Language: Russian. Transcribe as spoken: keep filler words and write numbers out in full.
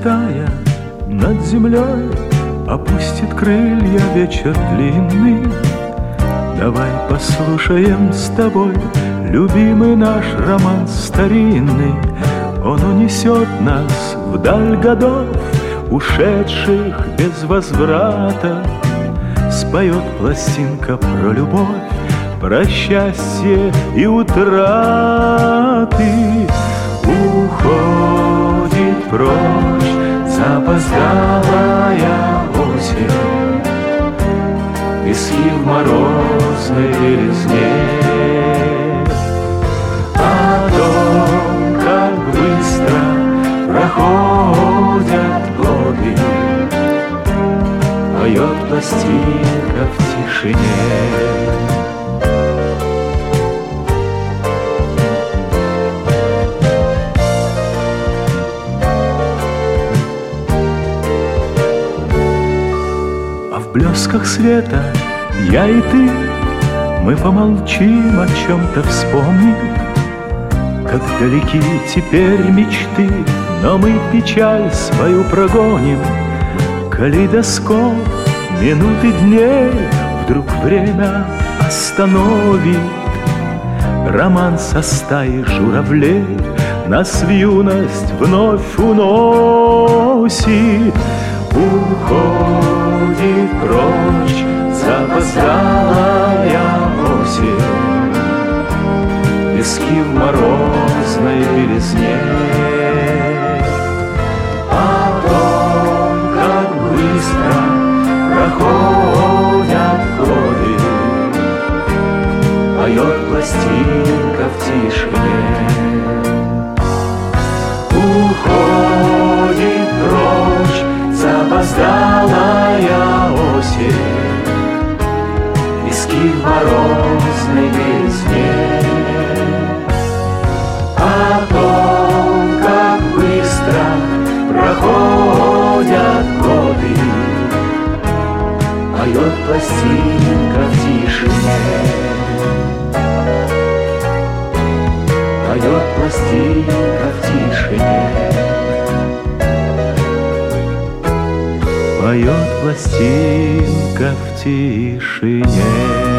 взлетая над землей, опустит крылья вечер длинный. Давай послушаем с тобой любимый наш роман старинный. Он унесет нас вдаль годов, ушедших без возврата. Споет пластинка про любовь, про счастье и утраты. Уходит прочь запоздалая осень, виски в морозной белизне. О том, как быстро проходят годы, поет пластинка в тишине. А в блесках света я и ты, мы помолчим, о чем-то вспомним. Как далеки теперь мечты, но мы печаль свою прогоним. Калейдоскоп минуты дней вдруг время остановит. Роман со стаи журавлей нас в юность вновь уносит. Уходит прочь запоздалая осень, виски в морозной белизне. О том, как быстро проходят годы, поет пластинка в тишине. Уходит прочь запоздалая осень, виски в морозной белизне. О том, как быстро проходят годы, поет пластинка в тишине. Поет пластинка в тишине. Поет пластинка в тишине.